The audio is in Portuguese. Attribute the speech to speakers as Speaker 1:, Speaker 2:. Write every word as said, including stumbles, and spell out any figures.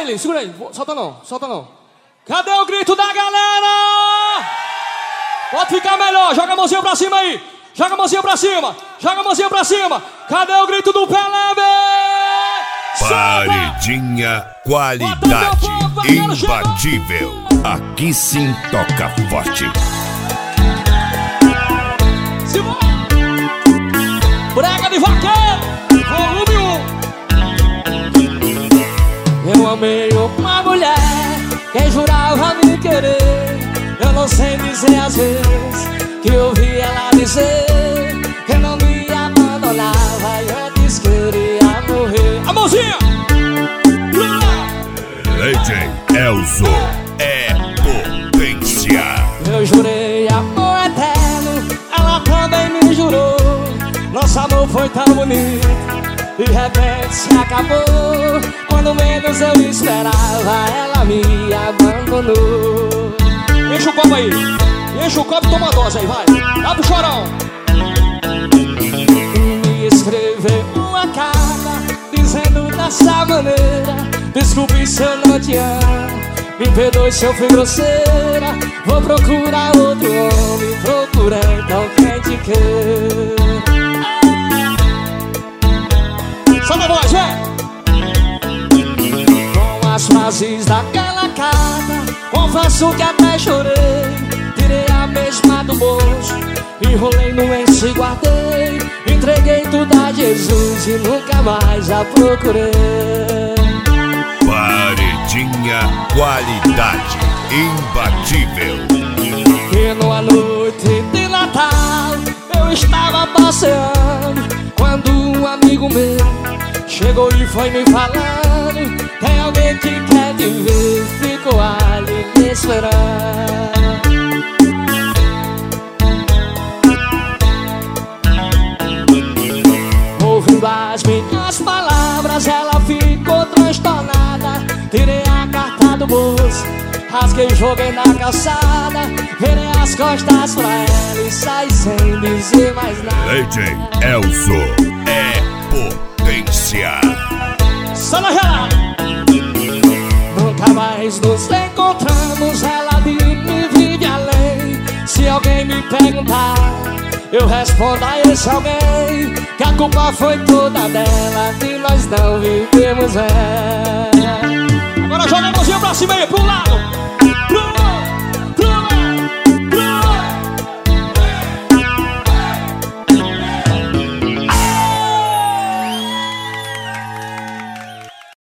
Speaker 1: ele, segura aí. Solta não, solta não. Cadê o grito da galera? Pode ficar melhor, joga a mãozinha pra cima aí. Joga a mãozinha pra cima, joga a mãozinha pra cima. Cadê o grito do Pelé?
Speaker 2: Paredinha, qualidade imbatível. Aqui sim toca forte.
Speaker 1: Brega de vaqueiro, volume um. Eu amei uma mulher que jurava me querer. Eu não sei dizer às vezes que eu ouvi ela dizer que não me abandonava e antes queria morrer. A mãozinha!
Speaker 2: Lady Elzo é potência.
Speaker 1: Eu jurei amor eterno, ela também me jurou. Nosso amor foi tão bonito, de repente se acabou. Quando menos eu esperava, ela me abandonou. Enche o copo aí, enche o copo e toma a dose aí, vai. Dá pro chorão. Me escreveu uma carta dizendo dessa maneira: desculpe se eu não te amo, me perdoe se eu fui grosseira. Vou procurar outro homem, procura então quem te quer. Solta a voz, vem! Com as frases daquela carta, confesso que até chorei. Tirei a mesma do bolso, enrolei no lenço e guardei. Entreguei tudo a Jesus e nunca mais a procurei.
Speaker 2: Paredinha, qualidade imbatível.
Speaker 1: E numa noite de Natal eu estava passeando, quando um amigo meu chegou e foi me falando: tem alguém que quer te ver, ficou ali me esperando. Ouvindo as minhas palavras, ela ficou transtornada. Tirei a carta do bolso, rasguei e joguei na calçada. Virei as costas pra ela e saí sem dizer mais nada.
Speaker 2: Lady Elzo é potência.
Speaker 1: Só na gelada. Nunca mais nos encontramos, ela de mim vive além. Se alguém me perguntar, eu respondo a esse alguém que a culpa foi toda dela, que nós não vivemos ela. Agora joga a mãozinha pra cima aí, pro lado.